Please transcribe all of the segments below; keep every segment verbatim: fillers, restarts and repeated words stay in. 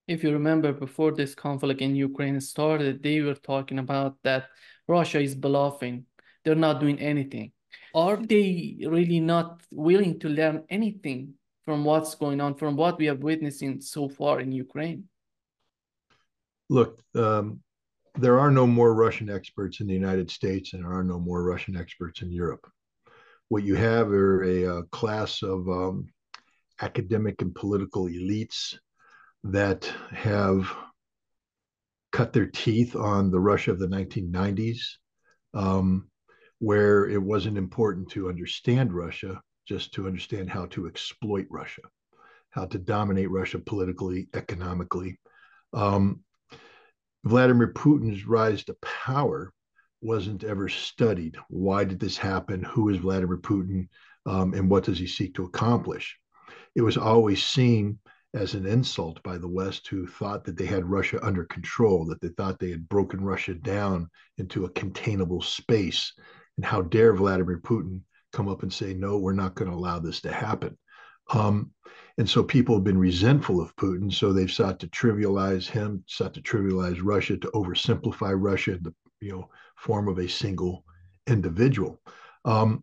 If you remember, before this conflict in Ukraine started, they were talking about that Russia is bluffing. They're not doing anything. Are they really not willing to learn anything from what's going on, from what we have witnessing so far in Ukraine? Look, um, there are no more Russian experts in the United States, and there are no more Russian experts in Europe. What you have are a, a class of um, academic and political elites that have cut their teeth on the Russia of the nineteen nineties, um, where it wasn't important to understand Russia, just to understand how to exploit Russia, how to dominate Russia politically, economically. Um, Vladimir Putin's rise to power wasn't ever studied. Why did this happen? Who is Vladimir Putin? Um, and what does he seek to accomplish? It was always seen as an insult by the West, who thought that they had Russia under control, that they thought they had broken Russia down into a containable space. And how dare Vladimir Putin come up and say, no, we're not going to allow this to happen. Um, and so people have been resentful of Putin. So they've sought to trivialize him, sought to trivialize Russia, to oversimplify Russia in the you know form of a single individual. Um,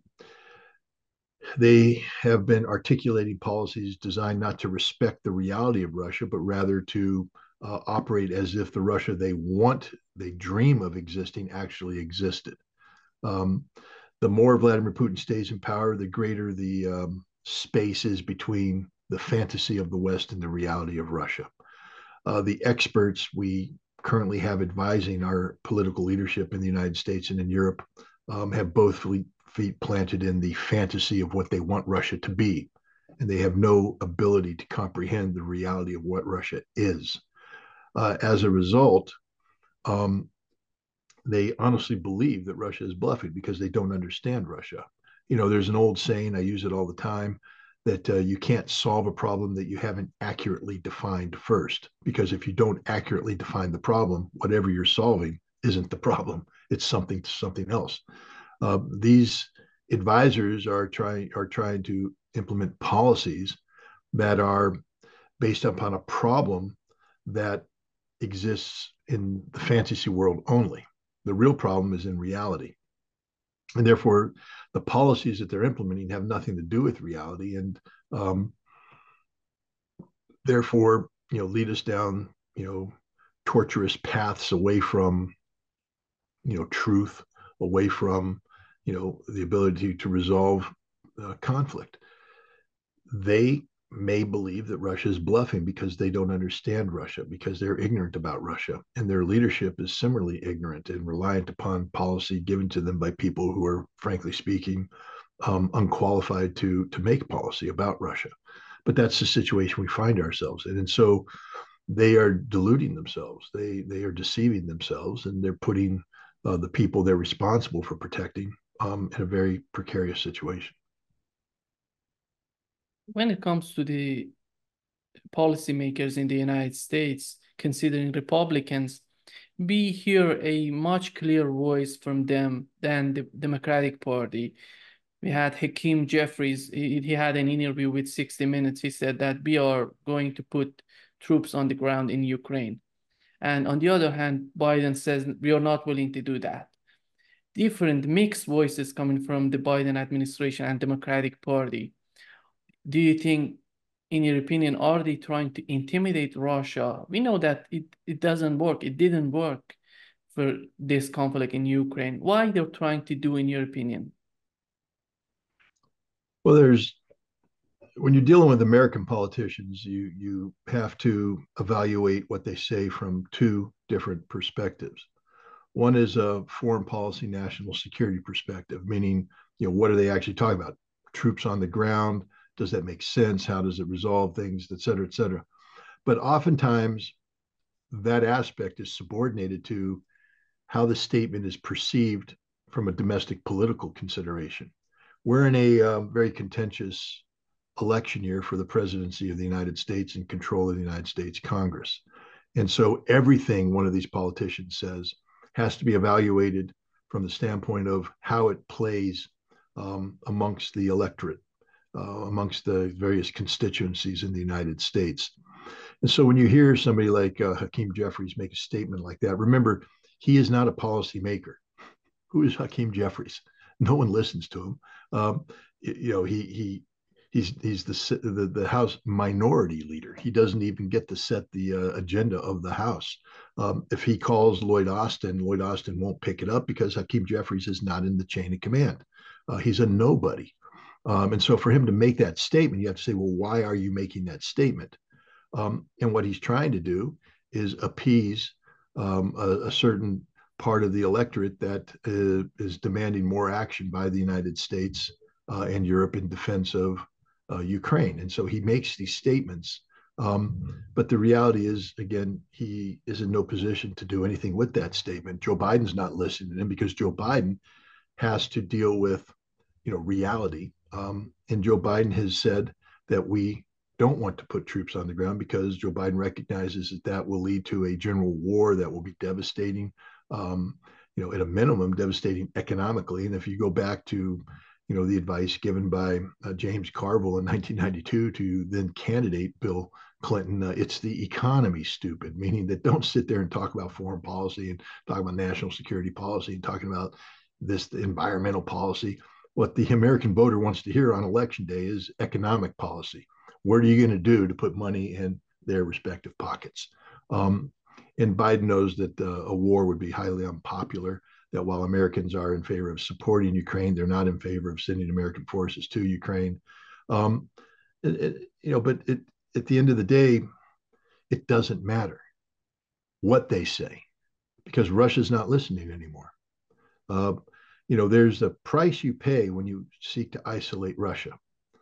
they have been articulating policies designed not to respect the reality of Russia, but rather to uh, operate as if the Russia they want, they dream of existing, actually existed. Um, the more Vladimir Putin stays in power, the greater the um, space is between the fantasy of the West and the reality of Russia. Uh, the experts we currently have advising our political leadership in the United States and in Europe um, have both feet planted in the fantasy of what they want Russia to be. And they have no ability to comprehend the reality of what Russia is. Uh, as a result, um, they honestly believe that Russia is bluffing because they don't understand Russia. You know, there's an old saying, I use it all the time, that uh, you can't solve a problem that you haven't accurately defined first. Because if you don't accurately define the problem, whatever you're solving isn't the problem. It's something to something else. Uh, these advisors are trying are trying to implement policies that are based upon a problem that exists in the fantasy world only. The real problem is in reality. And therefore, the policies that they're implementing have nothing to do with reality, and um, therefore, you know, lead us down, you know, torturous paths away from, you know, truth, away from, you know, the ability to resolve uh, conflict. They may believe that Russia is bluffing because they don't understand Russia, because they're ignorant about Russia. And their leadership is similarly ignorant and reliant upon policy given to them by people who are, frankly speaking, um, unqualified to, to make policy about Russia. But that's the situation we find ourselves in. And so they are deluding themselves. They, they are deceiving themselves, and they're putting uh, the people they're responsible for protecting um, in a very precarious situation. When it comes to the policymakers in the United States, considering Republicans, we hear a much clearer voice from them than the Democratic Party. We had Hakeem Jeffries. He, he had an interview with sixty minutes. He said that we are going to put troops on the ground in Ukraine. And on the other hand, Biden says we are not willing to do that. Different mixed voices coming from the Biden administration and Democratic Party. Do you think, in your opinion, are they trying to intimidate Russia? We know that it, it doesn't work. It didn't work for this conflict in Ukraine. Why they're trying to do, in your opinion? Well, there's when you're dealing with American politicians, you you have to evaluate what they say from two different perspectives. One is a foreign policy, national security perspective, meaning, you know, what are they actually talking about? Troops on the ground? Does that make sense? How does it resolve things, et cetera, et cetera? But oftentimes, that aspect is subordinated to how the statement is perceived from a domestic political consideration. We're in a uh, very contentious election year for the presidency of the United States and control of the United States Congress. And so everything one of these politicians says has to be evaluated from the standpoint of how it plays um, amongst the electorate, uh, amongst the various constituencies in the United States. And so when you hear somebody like uh, Hakeem Jeffries make a statement like that, remember, he is not a policymaker. Who is Hakeem Jeffries? No one listens to him. Um, you know, he he he's he's the, the the House minority leader. He doesn't even get to set the uh, agenda of the House. Um, if he calls Lloyd Austin, Lloyd Austin won't pick it up because Hakeem Jeffries is not in the chain of command. Uh, he's a nobody. Um, and so for him to make that statement, you have to say, well, why are you making that statement? Um, and what he's trying to do is appease um, a, a, certain part of the electorate that uh, is demanding more action by the United States uh, and Europe in defense of uh, Ukraine. And so he makes these statements. Um, but the reality is, again, he is in no position to do anything with that statement. Joe Biden's not listening to him because Joe Biden has to deal with, you know, reality. Um, and Joe Biden has said that we don't want to put troops on the ground because Joe Biden recognizes that that will lead to a general war that will be devastating, um, you know, at a minimum, devastating economically. And if you go back to, you know, the advice given by uh, James Carville in nineteen ninety-two to then candidate Bill Clinton, uh, it's the economy, stupid, meaning that don't sit there and talk about foreign policy and talk about national security policy and talking about this environmental policy. What the American voter wants to hear on election day is economic policy. What are you going to do to put money in their respective pockets? Um, and Biden knows that uh, a war would be highly unpopular, that while Americans are in favor of supporting Ukraine, they're not in favor of sending American forces to Ukraine. Um, it, it, you know, but it, at the end of the day, it doesn't matter what they say because Russia's not listening anymore. Uh, you know, there's a price you pay when you seek to isolate Russia,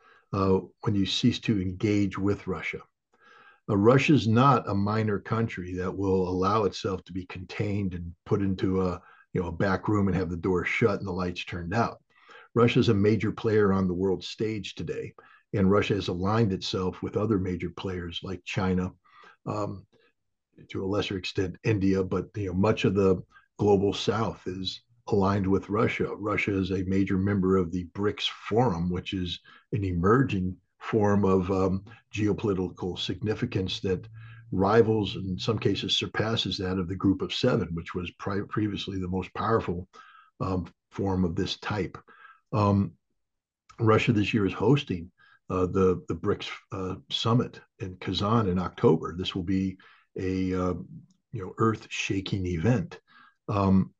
uh, when you cease to engage with Russia. Uh, Russia's not a minor country that will allow itself to be contained and put into a, you know, a back room and have the door shut and the lights turned out. Russia's a major player on the world stage today, and Russia has aligned itself with other major players like China, um, to a lesser extent India, but you know much of the global South is aligned with Russia. Russia is a major member of the BRICS Forum, which is an emerging form of um, geopolitical significance that rivals, in some cases, surpasses that of the Group of Seven, which was pri- previously the most powerful um, form of this type. Um, Russia this year is hosting uh, the the BRICS uh, summit in Kazan in October. This will be a uh, you know earth-shaking event. Um,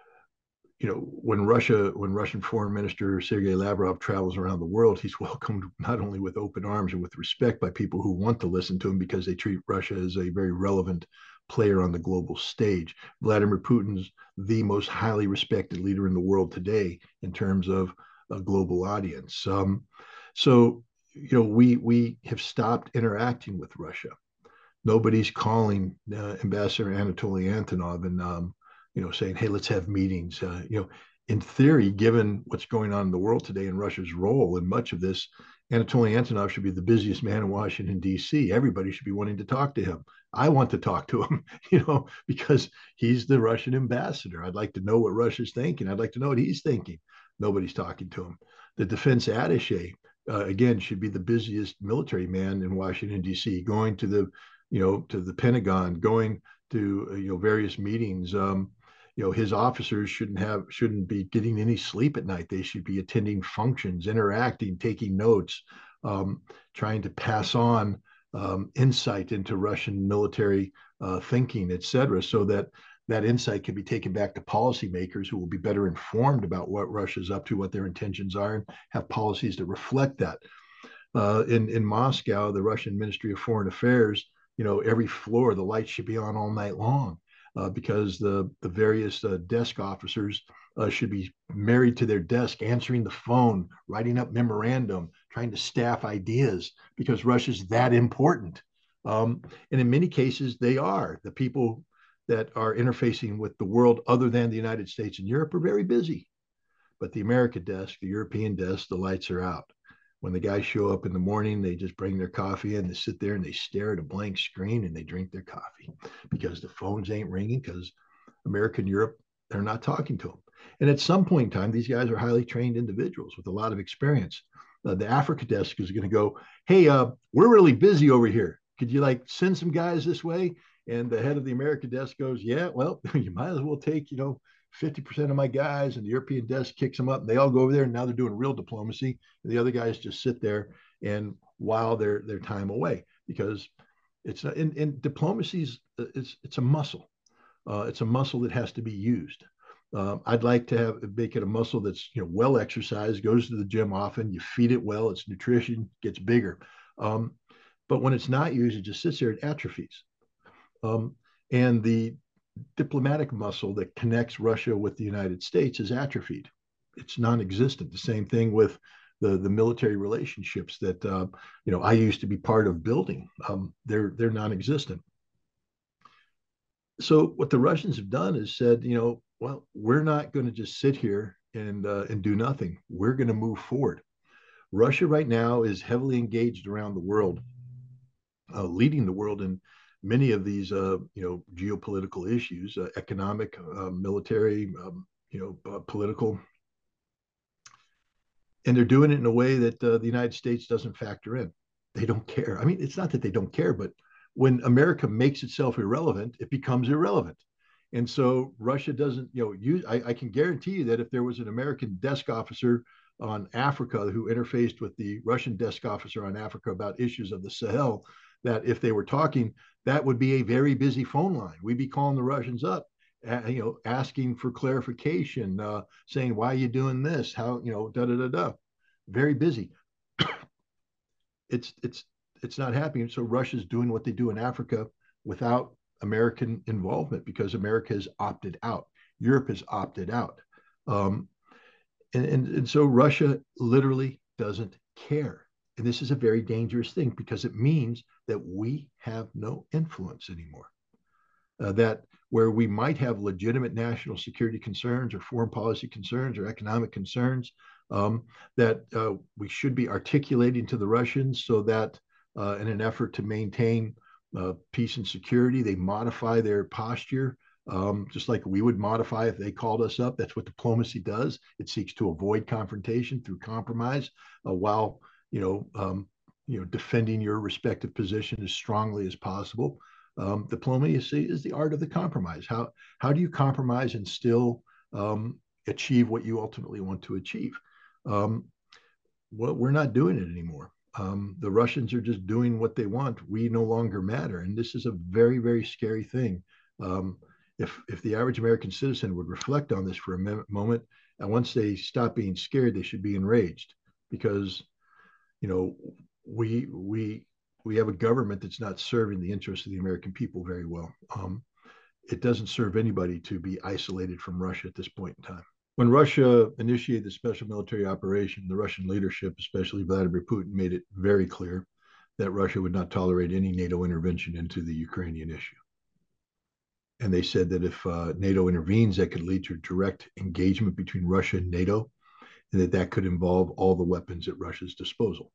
you know, when Russia, when Russian Foreign Minister Sergei Lavrov travels around the world, he's welcomed not only with open arms and with respect by people who want to listen to him because they treat Russia as a very relevant player on the global stage. Vladimir Putin's the most highly respected leader in the world today in terms of a global audience. Um, so, you know, we we have stopped interacting with Russia. Nobody's calling uh, Ambassador Anatoly Antonov and um, you know saying, "Hey, let's have meetings." Uh, you know, in theory, given what's going on in the world today and Russia's role in much of this, Anatoly Antonov should be the busiest man in Washington D C. Everybody should be wanting to talk to him. I want to talk to him, you know, because he's the Russian ambassador. I'd like to know what Russia's thinking. I'd like to know what he's thinking. Nobody's talking to him. The defense attaché, uh, again, should be the busiest military man in Washington D C. Going to the you know, to the Pentagon, going to uh, you know various meetings. Um, you know, his officers shouldn't have shouldn't be getting any sleep at night. They should be attending functions, interacting, taking notes, um, trying to pass on um, insight into Russian military uh, thinking, et cetera, so that that insight can be taken back to policymakers who will be better informed about what Russia's up to, what their intentions are, and have policies that reflect that. Uh, in in Moscow, the Russian Ministry of Foreign Affairs, you know, every floor the lights should be on all night long uh, because the the various uh, desk officers uh, should be married to their desk, answering the phone, writing up memorandum, trying to staff ideas because Russia's that important. Um, and in many cases, they are. The people that are interfacing with the world other than the United States and Europe are very busy. But the America desk, the European desk, the lights are out. When the guys show up in the morning, they just bring their coffee in, they sit there and they stare at a blank screen and they drink their coffee because the phones ain't ringing because America and Europe, they're not talking to them. And at some point in time, these guys are highly trained individuals with a lot of experience. Uh, the Africa desk is going to go, hey, uh, we're really busy over here. could you like send some guys this way? And the head of the American desk goes, yeah, well, you might as well take, you know, fifty percent of my guys. And the European desk kicks them up. And they all go over there, and now they're doing real diplomacy. And the other guys just sit there and while their their time away, because it's not in, in diplomacy's it's it's a muscle. Uh, it's a muscle that has to be used. Um, I'd like to have make it a muscle that's, you know, well exercised, goes to the gym often, you feed it well, its nutrition gets bigger. Um, but when it's not used, it just sits there, it atrophies. Um, and the diplomatic muscle that connects Russia with the United States is atrophied. It's non-existent. The same thing with the the military relationships that uh, you know I used to be part of building. Um, they're they're non-existent. So what the Russians have done is said, you know, well, we're not going to just sit here and uh, and do nothing. We're going to move forward. Russia right now is heavily engaged around the world, uh, leading the world in many of these, uh, you know, geopolitical issues, uh, economic, uh, military, um, you know, uh, political, and they're doing it in a way that uh, the United States doesn't factor in. They don't care. I mean, it's not that they don't care, but when America makes itself irrelevant, it becomes irrelevant. And so Russia doesn't, you know, use. I, I can guarantee you that if there was an American desk officer on Africa who interfaced with the Russian desk officer on Africa about issues of the Sahel, that if they were talking, that would be a very busy phone line. We'd be calling the Russians up, uh, you know, asking for clarification, uh, saying, why are you doing this? How, you know, da da da da. Very busy. it's it's it's not happening. So Russia's doing what they do in Africa without American involvement because America has opted out. Europe has opted out. Um, and, and, and so Russia literally doesn't care. And this is a very dangerous thing because it means that we have no influence anymore. Uh, that where we might have legitimate national security concerns or foreign policy concerns or economic concerns, um, that uh, we should be articulating to the Russians so that uh, in an effort to maintain uh, peace and security, they modify their posture, um, just like we would modify if they called us up. That's what diplomacy does. It seeks to avoid confrontation through compromise, uh, while you know um, you know defending your respective position as strongly as possible. Um, diplomacy is the art of the compromise. How how do you compromise and still um, achieve what you ultimately want to achieve? Um, well, we're not doing it anymore. Um, the Russians are just doing what they want. We no longer matter, and this is a very very scary thing. Um, if if the average American citizen would reflect on this for a moment, and once they stop being scared, they should be enraged because you know we we we have a government that's not serving the interests of the American people very well. Um, it doesn't serve anybody to be isolated from Russia at this point in time. When Russia initiated the special military operation, the Russian leadership, especially Vladimir Putin, made it very clear that Russia would not tolerate any NATO intervention into the Ukrainian issue. And they said that if uh, NATO intervenes, that could lead to direct engagement between Russia and NATO, and that that could involve all the weapons at Russia's disposal.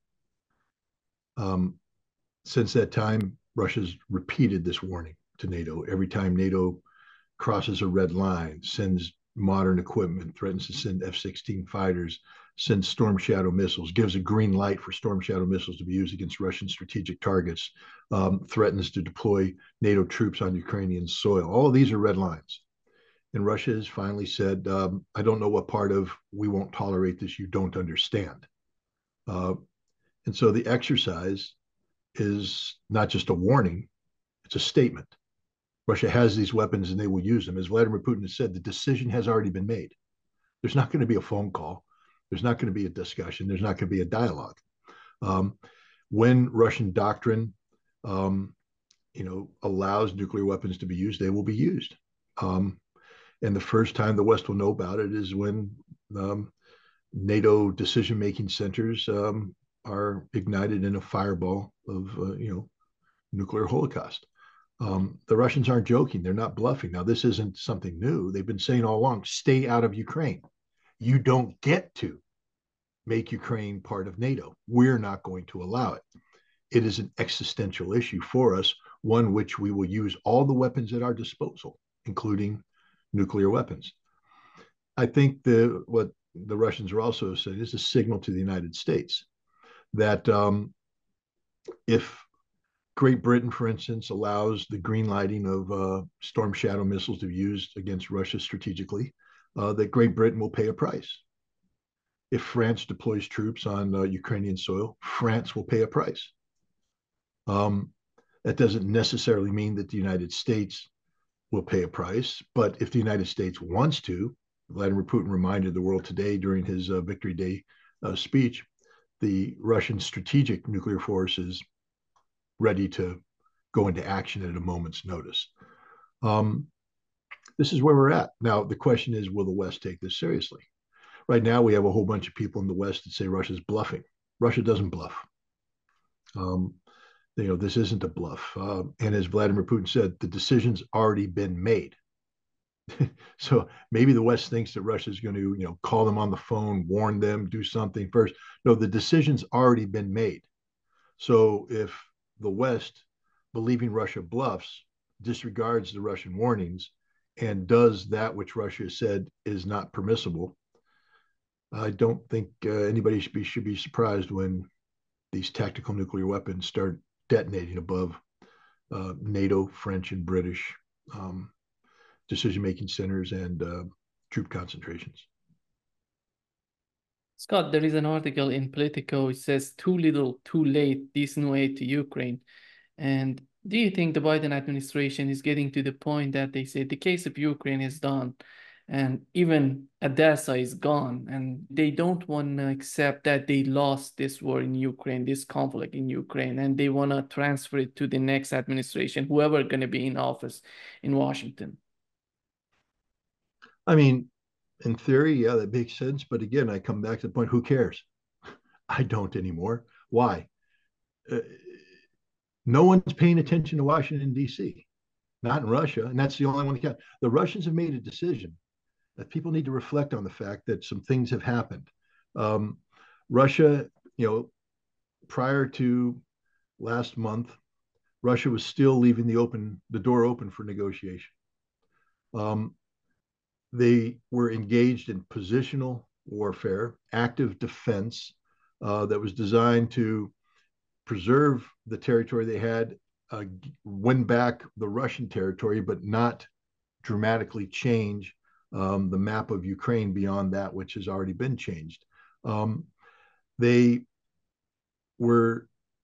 Um, since that time, Russia's repeated this warning to NATO. Every time NATO crosses a red line, sends modern equipment, threatens to send F sixteen fighters, sends Storm Shadow missiles, gives a green light for Storm Shadow missiles to be used against Russian strategic targets, um, threatens to deploy NATO troops on Ukrainian soil. All of these are red lines. And Russia has finally said, um, I don't know what part of we won't tolerate this you don't understand. Uh, and so the exercise is not just a warning, it's a statement. Russia has these weapons and they will use them. As Vladimir Putin has said, the decision has already been made. There's not going to be a phone call. There's not going to be a discussion. There's not going to be a dialogue. Um, when Russian doctrine, um, you know, allows nuclear weapons to be used, they will be used. Um, and the first time the West will know about it is when um, NATO decision-making centers um, are ignited in a fireball of, uh, you know, nuclear holocaust. Um, the Russians aren't joking. They're not bluffing. Now, this isn't something new. They've been saying all along, stay out of Ukraine. You don't get to make Ukraine part of NATO. We're not going to allow it. It is an existential issue for us, one which we will use all the weapons at our disposal, including nuclear weapons. I think the what the Russians are also saying is a signal to the United States that um, if Great Britain, for instance, allows the green lighting of uh, Storm Shadow missiles to be used against Russia strategically, uh, that Great Britain will pay a price. If France deploys troops on uh, Ukrainian soil, France will pay a price. Um, that doesn't necessarily mean that the United States will pay a price, but if the United States wants to, Vladimir Putin reminded the world today during his uh, Victory Day uh, speech, the Russian strategic nuclear force is ready to go into action at a moment's notice. Um, this is where we're at. Now, the question is, will the West take this seriously? Right now, we have a whole bunch of people in the West that say Russia's bluffing. Russia doesn't bluff. Um, you know, this isn't a bluff. Uh, and as Vladimir Putin said, the decision's already been made. So maybe the West thinks that Russia's going to, you know, call them on the phone, warn them, do something first. No, the decision's already been made. So if the West, believing Russia bluffs, disregards the Russian warnings and does that which Russia said is not permissible, I don't think uh, anybody should be, should be surprised when these tactical nuclear weapons start detonating above uh, NATO, French, and British um, decision-making centers and uh, troop concentrations. Scott, there is an article in Politico. It says, too little, too late, this new aid to Ukraine. And do you think the Biden administration is getting to the point that they say the case of Ukraine is done and even Odessa is gone, and they don't want to accept that they lost this war in Ukraine, this conflict in Ukraine, and they want to transfer it to the next administration, whoever going to be in office in Washington? I mean, in theory, yeah, that makes sense. But again, I come back to the point, who cares? I don't anymore. Why? Uh, no one's paying attention to Washington, D C, not in Russia. And that's the only one that counts. The Russians have made a decision that people need to reflect on the fact that some things have happened. Um, Russia, you know, prior to last month, Russia was still leaving the open the door open for negotiation. Um, they were engaged in positional warfare, active defense uh, that was designed to preserve the territory they had, uh, win back the Russian territory, but not dramatically change um, the map of Ukraine beyond that which has already been changed. Um, they were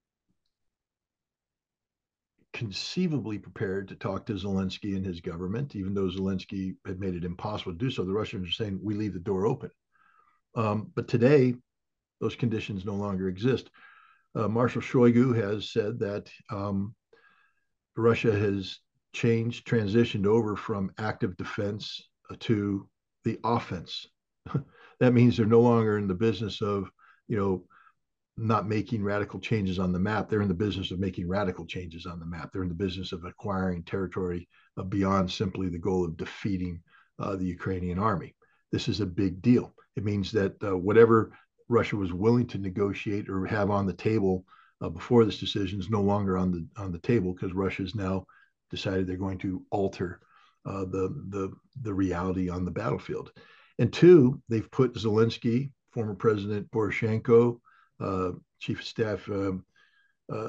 conceivably prepared to talk to Zelensky and his government, even though Zelensky had made it impossible to do so. The Russians are saying, we leave the door open. Um, but today, those conditions no longer exist. Uh, Marshal Shoigu has said that um, Russia has changed, transitioned over from active defense uh, to the offense. That means they're no longer in the business of, you know, not making radical changes on the map. They're in the business of making radical changes on the map. They're in the business of acquiring territory uh, beyond simply the goal of defeating uh, the Ukrainian army. This is a big deal. It means that uh, whatever Russia was willing to negotiate or have on the table uh, before this decision is no longer on the on the table, because Russia's now decided they're going to alter uh, the the the reality on the battlefield. And two, they've put Zelensky, former President Poroshenko, uh, Chief of Staff um, uh,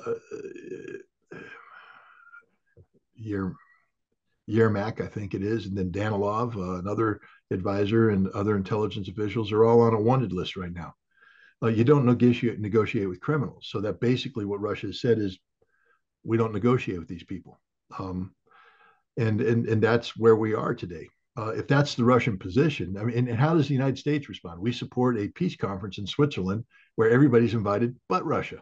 Yer, Yermak, I think it is, and then Danilov, uh, another advisor, and other intelligence officials are all on a wanted list right now. Uh, you don't negotiate negotiate with criminals. So that basically what Russia has said is, we don't negotiate with these people. Um, and, and, and that's where we are today. Uh, if that's the Russian position, I mean, and, and how does the United States respond? We support a peace conference in Switzerland where everybody's invited but Russia.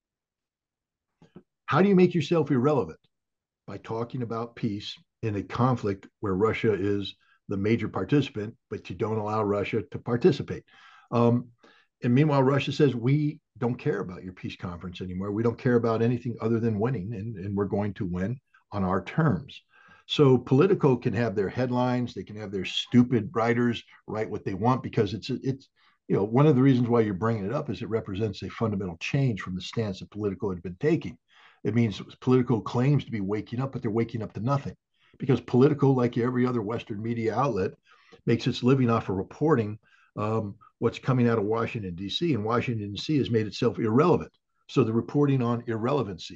How do you make yourself irrelevant? By talking about peace in a conflict where Russia is the major participant, but you don't allow Russia to participate. Um, and meanwhile, Russia says, we don't care about your peace conference anymore. We don't care about anything other than winning, and, and we're going to win on our terms. So Politico can have their headlines, they can have their stupid writers write what they want, because it's it's you know, one of the reasons why you're bringing it up is it represents a fundamental change from the stance that Politico had been taking. It means Politico claims to be waking up, but they're waking up to nothing, because Politico, like every other Western media outlet, makes its living off of reporting um, what's coming out of Washington, D C, and Washington, D C has made itself irrelevant. So the reporting on irrelevancy.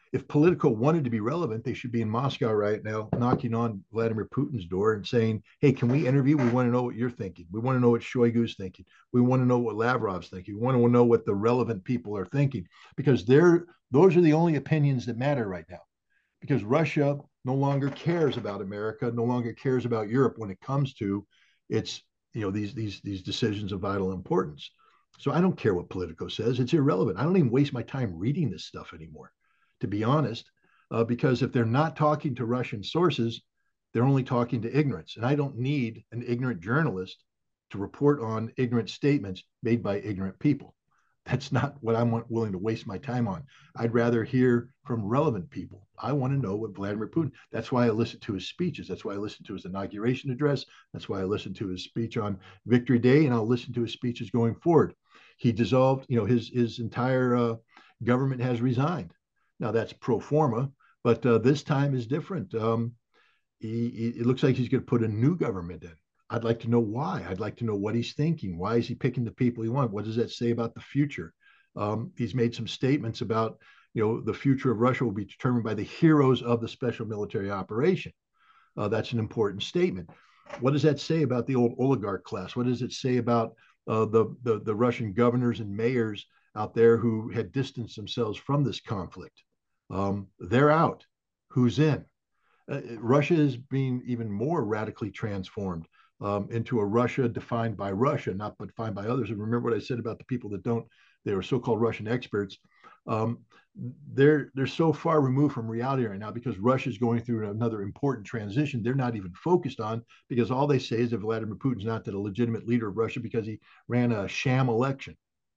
If Politico wanted to be relevant, they should be in Moscow right now, knocking on Vladimir Putin's door and saying, "Hey, can we interview? We want to know what you're thinking. We want to know what Shoigu's thinking. We want to know what Lavrov's thinking. We want to know what the relevant people are thinking, because they're those are the only opinions that matter right now. Because Russia no longer cares about America, no longer cares about Europe when it comes to its you know these these these decisions of vital importance. So I don't care what Politico says; it's irrelevant. I don't even waste my time reading this stuff anymore, to be honest, uh, because if they're not talking to Russian sources, they're only talking to ignorance, and I don't need an ignorant journalist to report on ignorant statements made by ignorant people. That's not what I'm willing to waste my time on. I'd rather hear from relevant people. I want to know what Vladimir Putin. That's why I listen to his speeches. That's why I listen to his inauguration address. That's why I listen to his speech on Victory Day, and I'll listen to his speeches going forward. He dissolved, you know, his his entire uh, government has resigned. Now that's pro forma, but uh, this time is different. Um, he, he, it looks like he's going to put a new government in. I'd like to know why. I'd like to know what he's thinking. Why is he picking the people he wants? What does that say about the future? Um, he's made some statements about, you know, the future of Russia will be determined by the heroes of the special military operation. Uh, that's an important statement. What does that say about the old oligarch class? What does it say about uh, the, the the Russian governors and mayors out there who had distanced themselves from this conflict? Um, they're out. Who's in? Uh, Russia is being even more radically transformed um, into a Russia defined by Russia, not defined by others. And remember what I said about the people that don't, they are so-called Russian experts. Um, they're they're so far removed from reality right now because Russia is going through another important transition. They're not even focused on, because all they say is that Vladimir Putin's not the legitimate leader of Russia because he ran a sham election.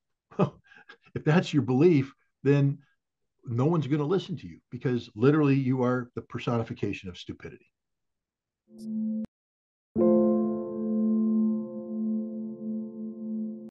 If that's your belief, then no one's going to listen to you, because literally you are the personification of stupidity.